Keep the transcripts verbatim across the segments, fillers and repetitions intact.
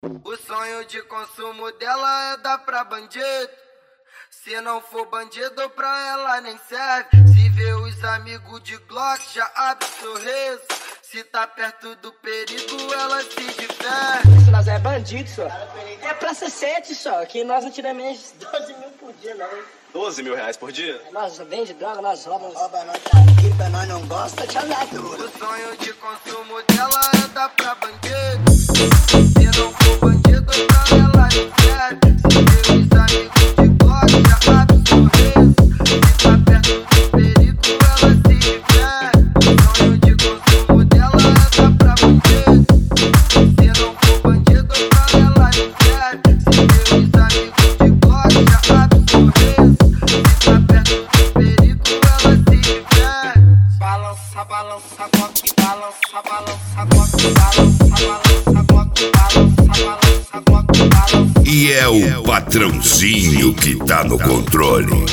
O sonho de consumo dela é dar pra bandido. Se não for bandido, pra ela nem serve. Se vê os amigos de Glock, já abre sorriso. Se tá perto do perigo, ela se diverte. Se nós é bandido, só. É pra ser sete só, que nós não tiramos menos doze mil por dia, não. doze mil reais por dia? Nós vende droga, nós roubamos. Rouba, nós tá rica, nós não gosta de andar duro. O sonho de consumo dela é dar pra bandido. Se não for bandido, pra ela nem serve. Se vê os amigos de Glock, já abre sorriso. Se tá perto do perigo, ela se diverte. O sonho de consumo dela é dar pra bandido. Se não for bandido, pra ela nem serve. Se vê os amigos de Glock, já abre sorriso. Se tá perto do perigo, ela se diverte. Balança, balança, Glock, balança, balança, Glock, balança, balança, Glock, balança, balança, Glock, balança. E é o patrãozinho que tá no controle.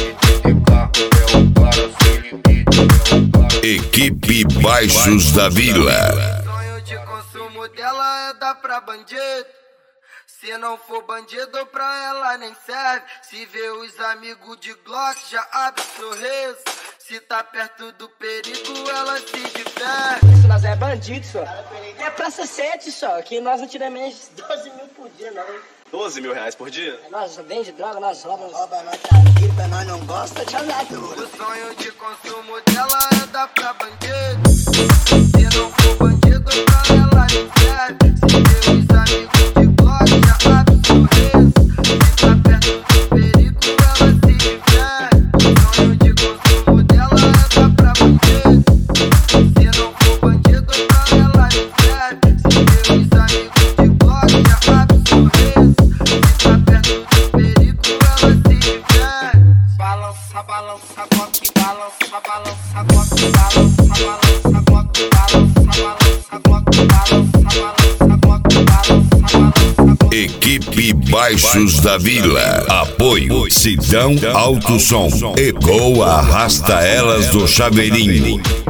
Equipe Baixos da Vila. O sonho de consumo dela é dar pra bandido. Se não for bandido, pra ela nem serve. Se vê os amigos de Glock, já abre sorriso. Se tá perto do perigo, ela se diverte. Se nós é bandido, só. É pra ser sete só, que nós não tiramos menos doze mil por dia, não. doze mil reais por dia? Nós vende droga, nós roubamos. Rouba, nós tá rica, nós não gosta de andar duro. O sonho de consumo dela é dar pra bandido. Se não for bandido, pra ela nem serve. Se vê os amigos de Glock, já abre sorriso. Se tá perto do perigo, ela se diverte. O sonho de consumo dela é dar pra bandido. Se não for bandido, pra ela nem serve. Se vê os amigos de Glock, já abre sorriso. Se tá perto do perigo, ela se diverte. Balança, balança, Glock, balança, balança, Glock, balança, balança, Glock, balança, balança, Glock, balança, balança, Glock, balança, balança. Equipe Baixos da Vila. Apoio Sidão Alto Som. Ecoa Arrasta Elas do Chaveirinho.